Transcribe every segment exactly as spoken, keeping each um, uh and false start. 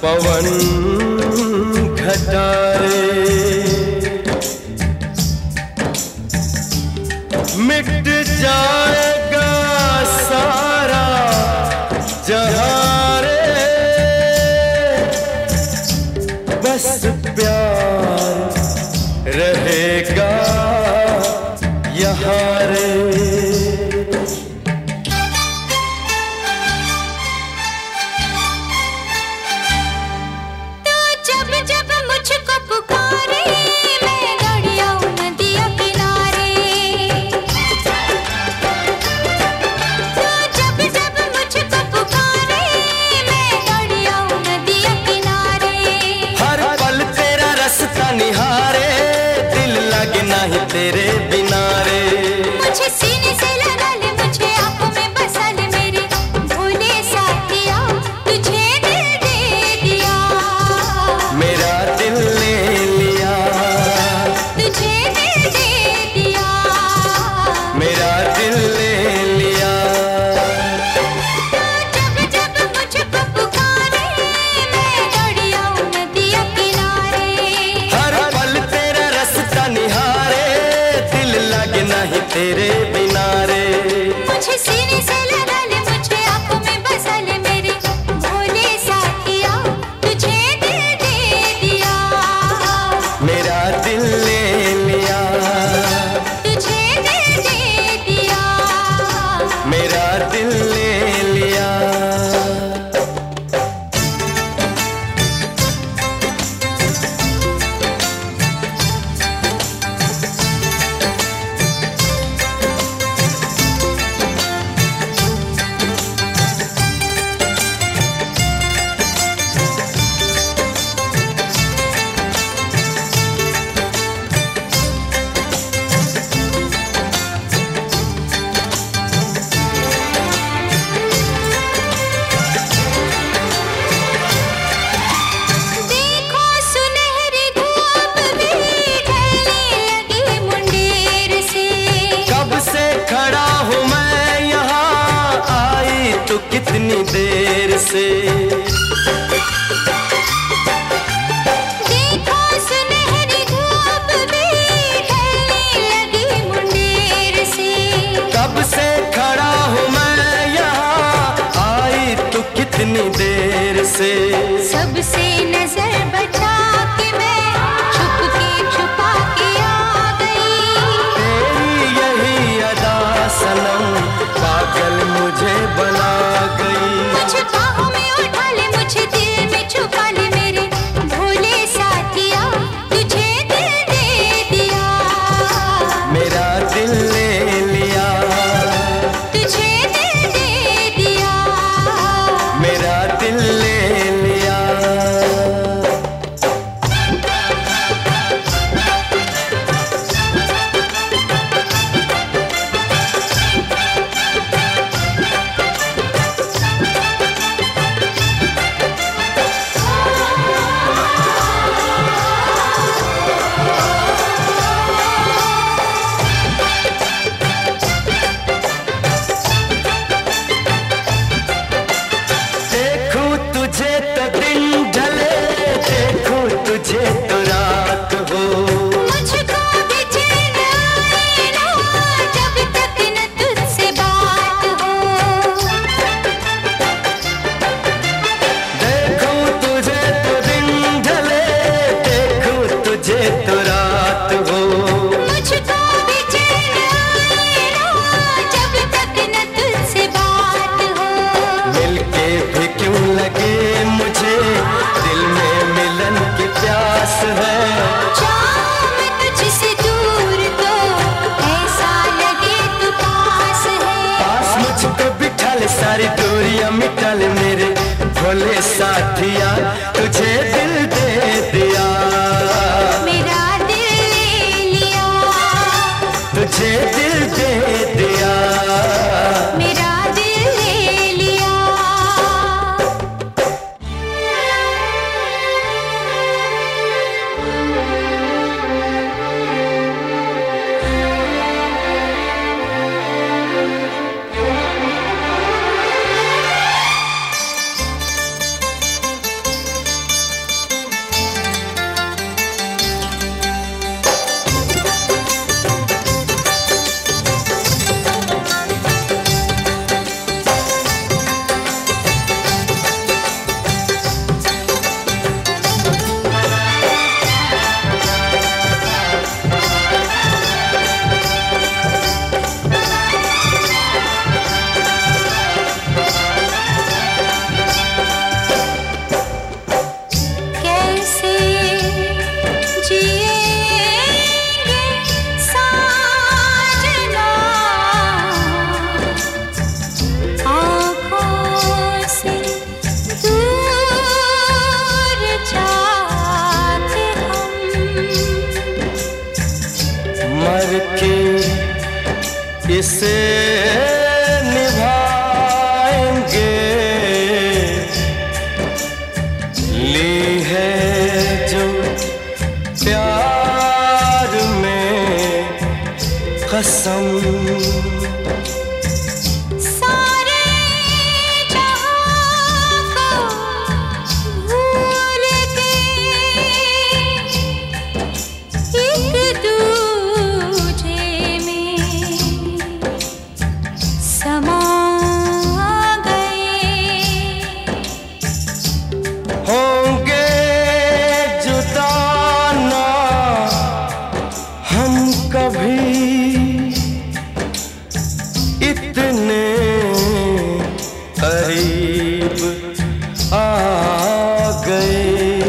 पवन घटाए मिट जाएगा सारा जहां रे, बस प्यार रहेगा यहाँ रे। तेरे बिना रे मुझे सीने से लगा ले, मुझे आंखों में बसा ले मेरे भोले साथिया, तुझे दिल दे दिया। मेरा दिल ले लिया, तुझे दिल दे दिया। मेरा दिल ले लिया। जब जब मुझको पुकारे मैं दौड़ी आऊं नदिया किनारे, हर पल तेरा रास्ता निहारे, नहीं तेरे बिना रे। मुझे सीने से लगा ले, मुझे आंखों में बसा ले मेरे भोले साथिया, तुझे दिल दे दिया। मेरा दिल ले लिया, तुझे दिल दे दिया। मेरा दिल ले लिया। कितनी देर से देखो सुनहरी धूप भी ढलने लगी मुंडेर से, कब से खड़ा हूँ मैं यहाँ, आई तू कितनी देर से। सबसे नजर बचा के मैं छुप के छुपा के आ गई, तेरी यही अदा सनम पागल मुझे बना गई। मुझे बाहों में उठा ले, मुझे दिल में छुपा ले मेरे भोले साथिया, तुझे दिल दे दिया। मेरा दिल ले लिया, तुझे दिल दे दिया। मेरा दिल ले लिया। सारी दूरियां मिटा ले मेरे भोले साथिया, तुझे दिल दे दिया। मेरा दिल ले लिया, तुझे दिल दे दिया। मेरा दिल ले लिया। किसे निभाएंगे, ली है जो प्यार में कसम, सारे जहां को भूल के एक दूजे में समा गए। होंगे जुदा ना हम कभी, इतने करीब आ गए।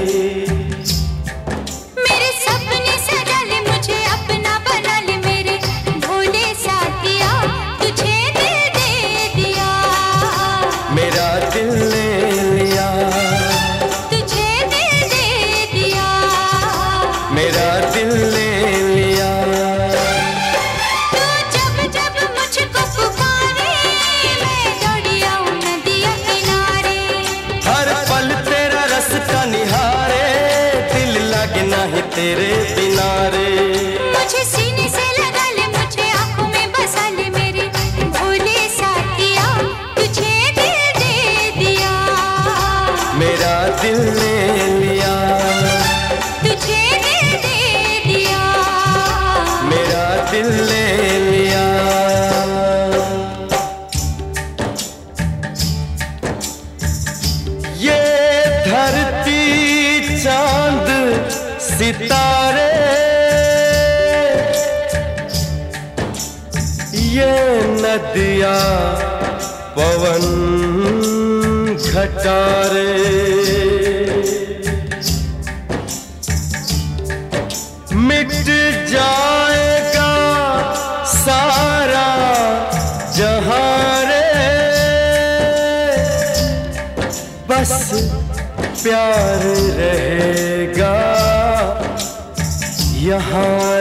मेरे सपने सजा ले, मुझे अपना बना ले, मेरे भोले साथिया तुझे दिल दे दिया। मेरा दिल ले लिया, तुझे दिल दे दिया। मेरा दिल ले लिया। तू जब जब मुझको पुकारे, मैं दौड़ी आऊं नदिया किनारे। हर पल तेरा रास्ता निहारे, दिल लगे नहीं तेरे बिना रे। मुझे सीने से लगा ले, मुझे आंखों में बसा ले, मेरे भोले साथिया तुझे दिल दे दिया। मेरा दिल ले लिया, तुझे दिल दे दिया। मेरा दिल ले लिया। ये धरती चांद सितारे, ये नदियाँ पवन घटारे, मिट जाएगा सारा जहां रे, बस प्यार रहेगा यहाँ